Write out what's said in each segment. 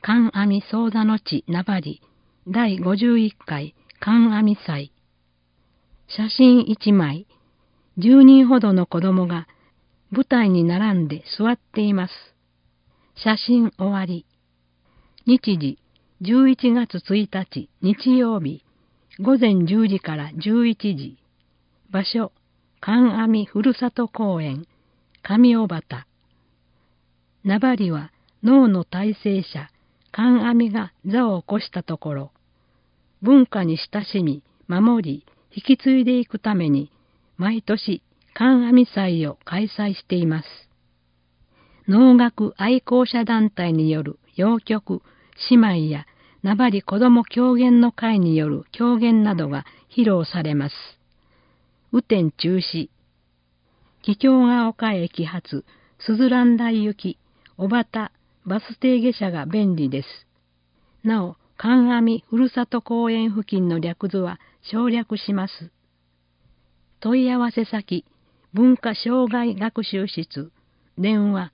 観阿弥宗座の地名張第51回観阿弥祭。写真1枚、10人ほどの子供が舞台に並んで座っています。写真終わり。日時、11月1日日曜日、午前10時から11時。場所、観阿弥ふるさと公園、上尾端。名張は能の大成者、観阿弥が座を起こしたところ、文化に親しみ、守り、引き継いでいくために、毎年、観阿弥祭を開催しています。能楽愛好者団体による謡曲、姉妹や名張子ども狂言の会による狂言などが披露されます。雨天中止。桔梗ヶ丘駅発、すずらん台行き、小畑、バス停下車が便利です。なお、観阿弥ふるさと公園付近の略図は省略します。問い合わせ先、文化障害学習室、電話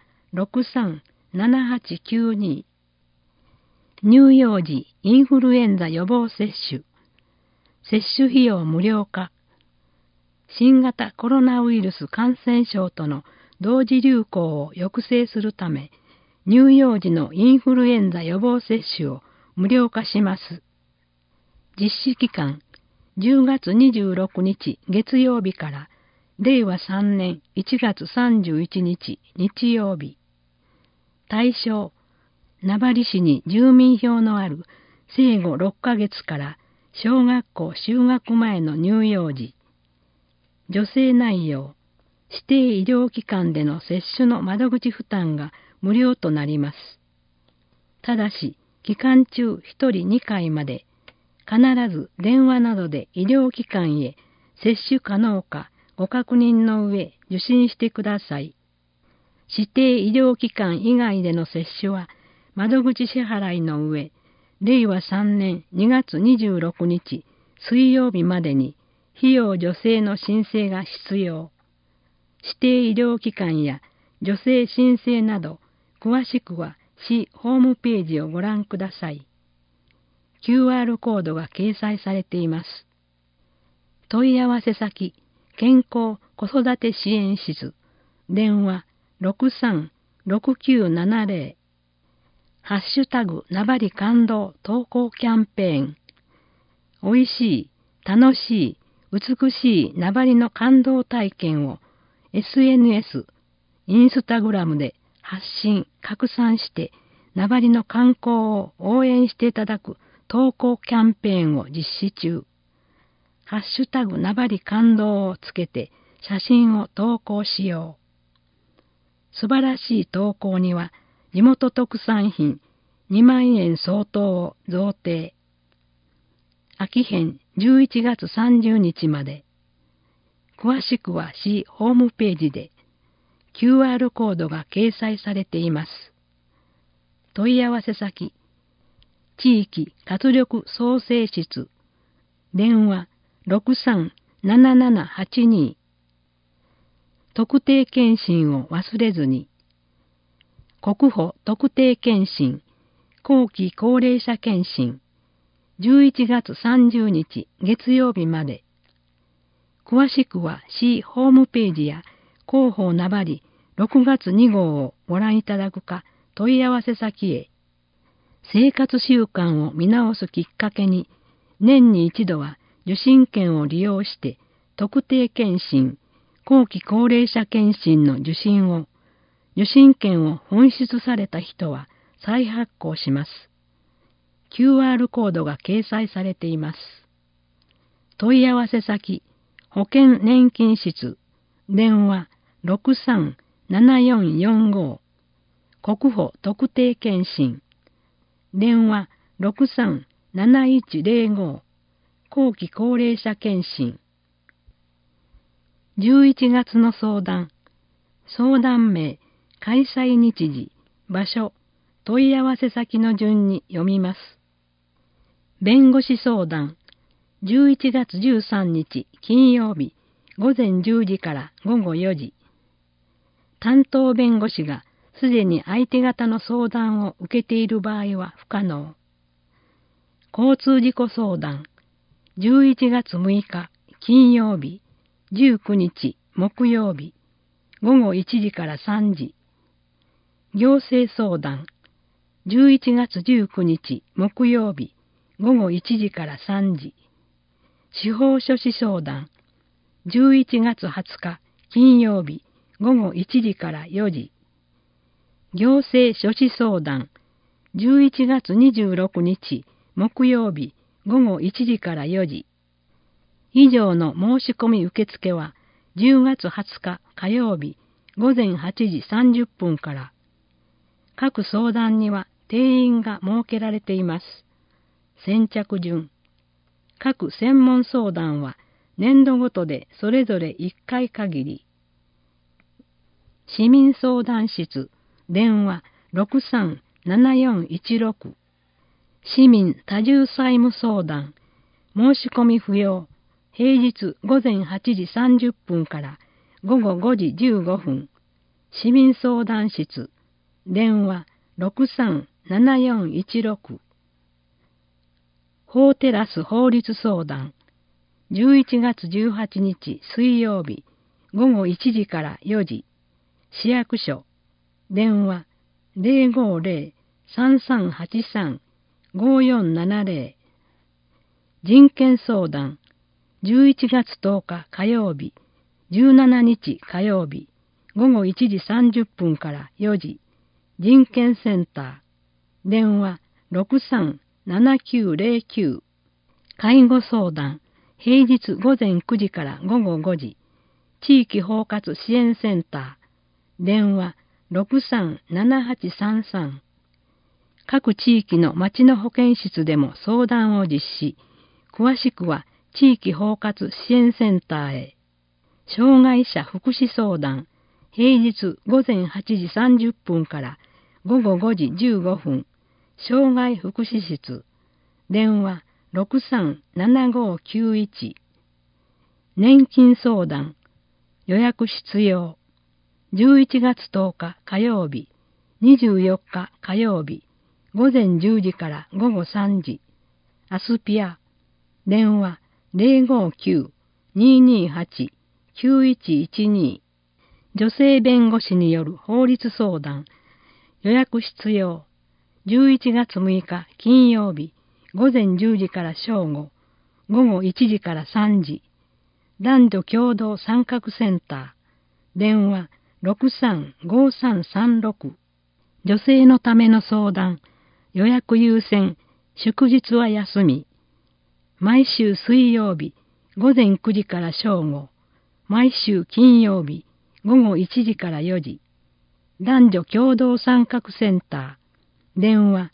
63-7892。乳幼児インフルエンザ予防接種。接種費用無料化。新型コロナウイルス感染症との同時流行を抑制するため、乳幼児のインフルエンザ予防接種を無料化します。実施期間、10月26日月曜日から令和3年1月31日日曜日。対象、名張市に住民票のある生後6ヶ月から小学校就学前の乳幼児。助成内容、指定医療機関での接種の窓口負担が無料となります。ただし、期間中1人2回まで、必ず電話などで医療機関へ接種可能かご確認の上受診してください。指定医療機関以外での接種は窓口支払いの上、令和3年2月26日水曜日までに費用助成の申請が必要。指定医療機関や助成申請など、詳しくは市ホームページをご覧ください。QR コードが掲載されています。問い合わせ先、健康子育て支援室、電話63-6970。ハッシュタグ名張感動投稿キャンペーン。おいしい、楽しい、美しい名張の感動体験を SNS、インスタグラムで発信、拡散して名張の観光を応援していただく投稿キャンペーンを実施中。ハッシュタグ名張感動をつけて写真を投稿しよう。素晴らしい投稿には地元特産品2万円相当を贈呈。秋編11月30日まで。詳しくは市ホームページで QR コードが掲載されています。問い合わせ先、地域活力創生室、電話63-7782。特定健診を忘れずに。国保特定健診、後期高齢者健診、11月30日月曜日まで。詳しくは市ホームページや広報名張6月2号をご覧いただくか問い合わせ先へ。生活習慣を見直すきっかけに、年に一度は受診券を利用して特定健診、後期高齢者健診の受診を、受診券を紛失された人は再発行します。QR コードが掲載されています。問い合わせ先、保険年金室、電話63-7445。国保特定健診、電話63-7105。後期高齢者健診。11月の相談。相談名、開催日時、場所、問い合わせ先の順に読みます。弁護士相談。11月13日金曜日、午前10時から午後4時。担当弁護士がすでに相手方の相談を受けている場合は不可能。交通事故相談、11月6日金曜日、19日木曜日、午後1時から3時。行政相談、11月19日木曜日、午後1時から3時。司法書士相談、11月20日金曜日、午後1時から4時。行政書士相談、11月26日木曜日、午後1時から4時。以上の申し込み受付は、10月20日火曜日、午前8時30分から。各相談には定員が設けられています。先着順。各専門相談は年度ごとでそれぞれ1回限り。市民相談室、電話637416。市民多重債務相談、申し込み不要。平日午前8時30分から午後5時15分。市民相談室、電話637416。法テラス法律相談、11月18日水曜日、午後1時から4時。市役所、電話050-3383-5470。人権相談、11月10日火曜日、17日火曜日、午後1時30分から4時。人権センター、電話637909。介護相談、平日午前9時から午後5時。地域包括支援センター、電話637833。各地域の町の保健室でも相談を実施。詳しくは地域包括支援センターへ。障害者福祉相談、平日午前8時30分から午後5時15分。障害福祉室、電話637591。年金相談、予約必要。11月10日火曜日、24日火曜日、午前10時から午後3時。アスピア、電話059-228-9112。女性弁護士による法律相談、予約必要。11月6日金曜日、午前10時から正午、午後1時から3時。男女共同参画センター、電話635336。女性のための相談、予約優先、祝日は休み。毎週水曜日、午前9時から正午、毎週金曜日、午後1時から4時。男女共同参画センター、電話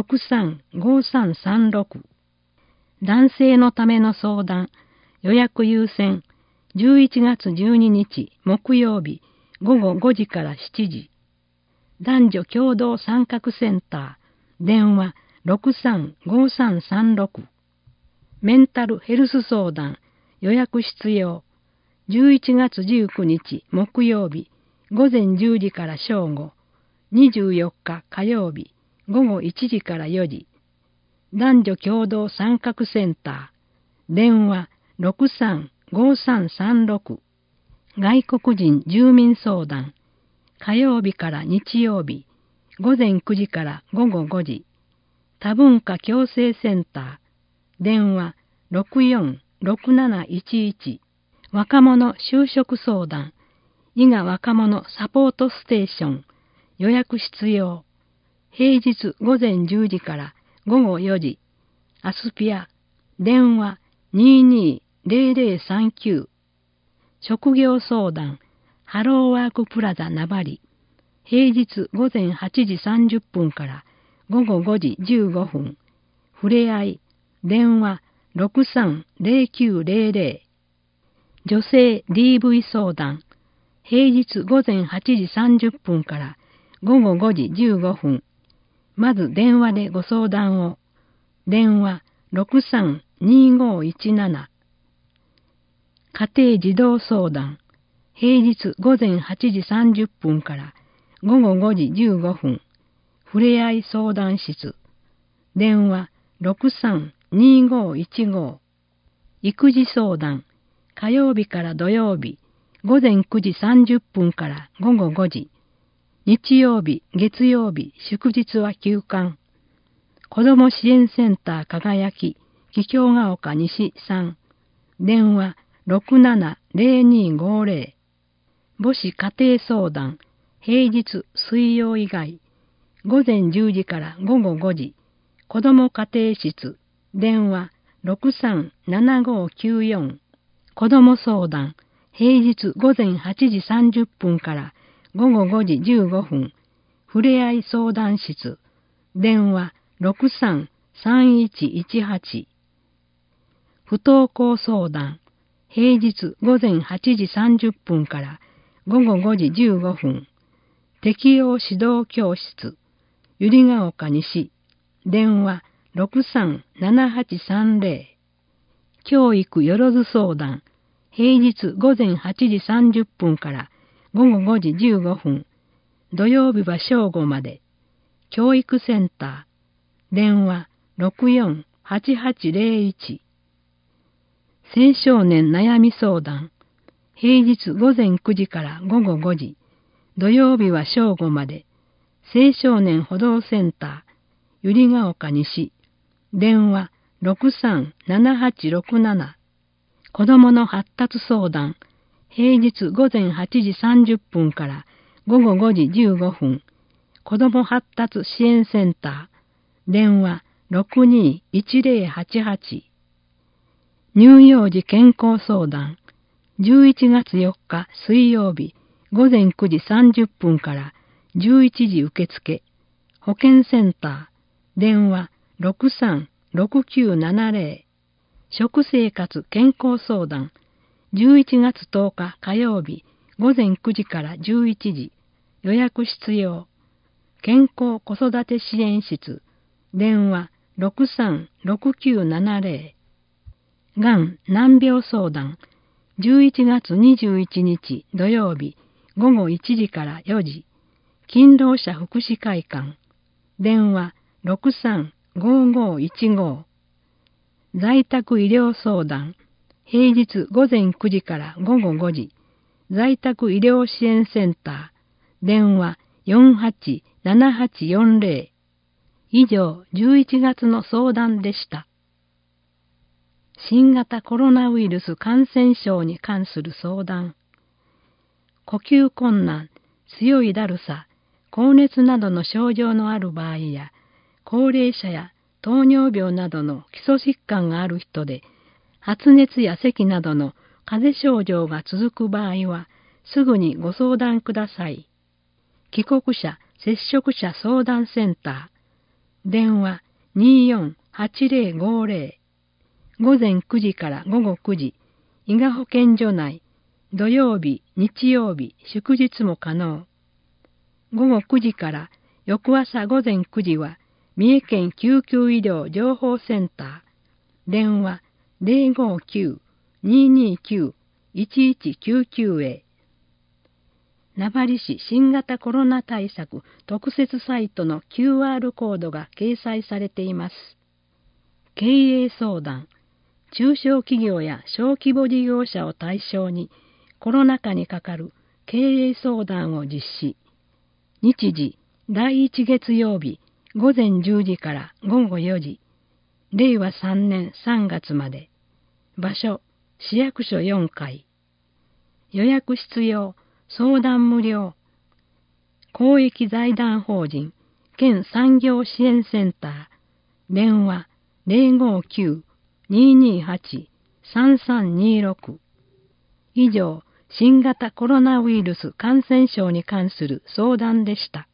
635336。男性のための相談、予約優先、11月12日木曜日、午後5時から7時。男女共同参画センター、電話635336。メンタルヘルス相談、予約必要。11月19日木曜日、午前10時から正午、24日火曜日、午後1時から4時。男女共同参画センター、電話635336。外国人住民相談、火曜日から日曜日、午前9時から午後5時。多文化共生センター、電話646711。若者就職相談、伊賀若者サポートステーション、予約必要。平日午前10時から午後4時。アスピア、電話220039。職業相談、ハローワークプラザ名張。平日午前8時30分から午後5時15分。ふれあい、電話630900。女性 DV 相談、平日午前8時30分から午後5時15分。まず電話でご相談を。電話632517。家庭児童相談、平日午前8時30分から午後5時15分、ふれあい相談室、電話63-2515、育児相談、火曜日から土曜日、午前9時30分から午後5時、日曜日、月曜日、祝日は休館。子ども支援センター輝き、桔梗ヶ丘西3、電話67-0250、母子家庭相談、平日水曜以外、午前10時から午後5時、子ども家庭室、電話63-7594、子ども相談、平日午前8時30分から午後5時15分、ふれあい相談室、電話63-3118、不登校相談、平日午前8時30分から午後5時15分、適応指導教室、百合ヶ丘西、電話63-7830、教育よろず相談、平日午前8時30分から午後5時15分、土曜日は正午まで、教育センター、電話64-8801、青少年悩み相談、平日午前9時から午後5時、土曜日は正午まで、青少年補導センター、百合ヶ丘西、電話63-7867、子どもの発達相談、平日午前8時30分から午後5時15分、子ども発達支援センター、電話62-1088、乳幼児健康相談、11月4日水曜日、午前9時30分から11時受付、保健センター、電話63-6970、食生活健康相談、11月10日火曜日、午前9時から11時、予約必要、健康子育て支援室、電話63-6970、がん難病相談、11月21日土曜日、午後1時から4時、勤労者福祉会館、電話63-5515、在宅医療相談、平日午前9時から午後5時、在宅医療支援センター、電話48-7840、以上11月の相談でした。新型コロナウイルス感染症に関する相談。呼吸困難、強いだるさ、高熱などの症状のある場合や、高齢者や糖尿病などの基礎疾患がある人で、発熱や咳などの風邪症状が続く場合は、すぐにご相談ください。帰国者接触者相談センター、電話24-8050、午前9時から午後9時、伊賀保健所内、土曜日、日曜日、祝日も可能。午後9時から翌朝午前9時は、三重県救急医療情報センター、電話059-229-1199へ。名張市新型コロナ対策特設サイトの QR コードが掲載されています。経営相談、中小企業や小規模事業者を対象にコロナ禍にかかる経営相談を実施。日時、第1月曜日、午前10時から午後4時、令和3年3月まで。場所、市役所4階。予約必要、相談無料。公益財団法人、県産業支援センター、電話059-228-3326。以上、新型コロナウイルス感染症に関する相談でした。